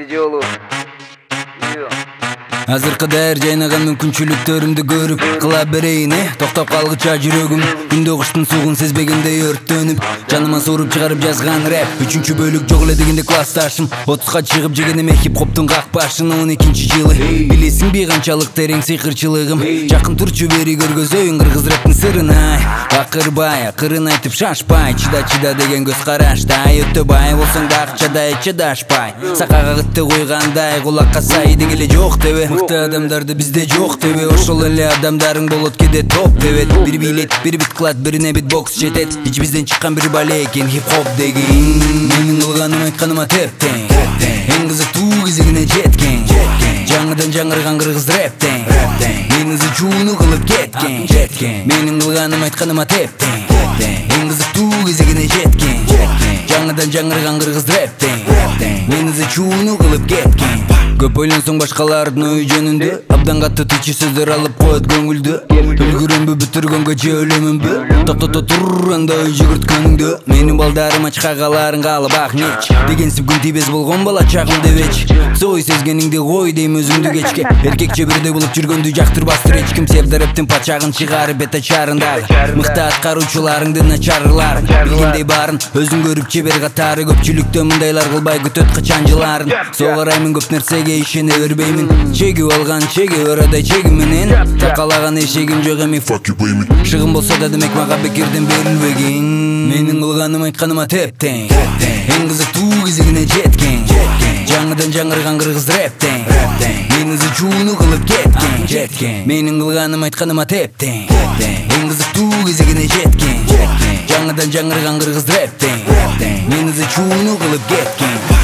жолу. Азыркы даяр жайнаган мүмкүнчүлүктөрүмдү көрүп кыла берейин, токтоп калгыча жүрөгүм күндө кыштын сугун сезбегендей өрттөнүп жаныма сууруп чыгарып жазган рэп. 3-чү бөлүк жок эле дегенде классташым 30га чыгып жеген эме хип-хоптун какпашын 12-жылы. Билесиңби канчалык терең сыйкырчылыгым, жакын турчу бери көргөзөйүн кыргыз рэптин сырын. Акырбай акырын айтып шашпай, чыда деген көз караштай, өтө бай болсоң да акчадай чыдашпай, сакага кытты койгандай кулакка сай дегеле жок дебе. Мыкты адамдарды бизде жок дебе, ошол эле адамдарың болот кеде топ дебет. Бир билет, бир бит кылат, бирине бит бокс жетет. Ичибизден чыккан бир бале экен хип-хоп деген. Менин кылганым айтканыма тептең, эң кызыктуу кезегине жеткен. Жаңыдан жаңырган кыргыз рэптең, мениңизи чууну кылып кеткен. Менин кылганым айтканыма тептең, эң кызыктуу кезегине жеткен. Жаңыдан жаңырган кыргыз рэптең, мениңизи чууну кылып кеткен. Көп ойлонсоң башкалардын ою жөнүндө, абдан катты тичи сөздөр алып коет көңүлдү. Үлгүрөмбү бүтүргөнгө же өлөмүнбү, токтото тур анда ой жүгүрткөнүңдү. Менин балдарым ачкагаларын калып ак неч дегенсип күн тийбес болгон бала чагым дебеч. Сой сезгениңди кой дейм өзүмдү кечке, эркекче бирдей болуп жүргөндү жактырбастыр эч ким. Псевдорептин пачагын чыгарып бет ачарындагы мыкты аткаруучуларыңдын начарларын билгендей баарын өзүң көрүп чебер катары. Көпчүлүктө мындайлар кылбай күтөт качан жыларын. Согараймын көп нерсеге ишене бербеймин, чегип алган чеги орадай чеги менен такалаган эшегим жок эми fuck you payment. Шыгын болсо да демек мага бекерден берилбеген. Менин кылганым айтканыма тептең, эң кызыктуу кезегине жеткен. Жаңыдан жаңырган кыргыз рэптең, мениңизи чууну кылып кеткен. Менин кылганым айтканыма тептең, эң кызыктуу кезегине жеткен. Жаңыдан жаңырган кыргыз рэптең, мениңизи чууну кылып кеткен.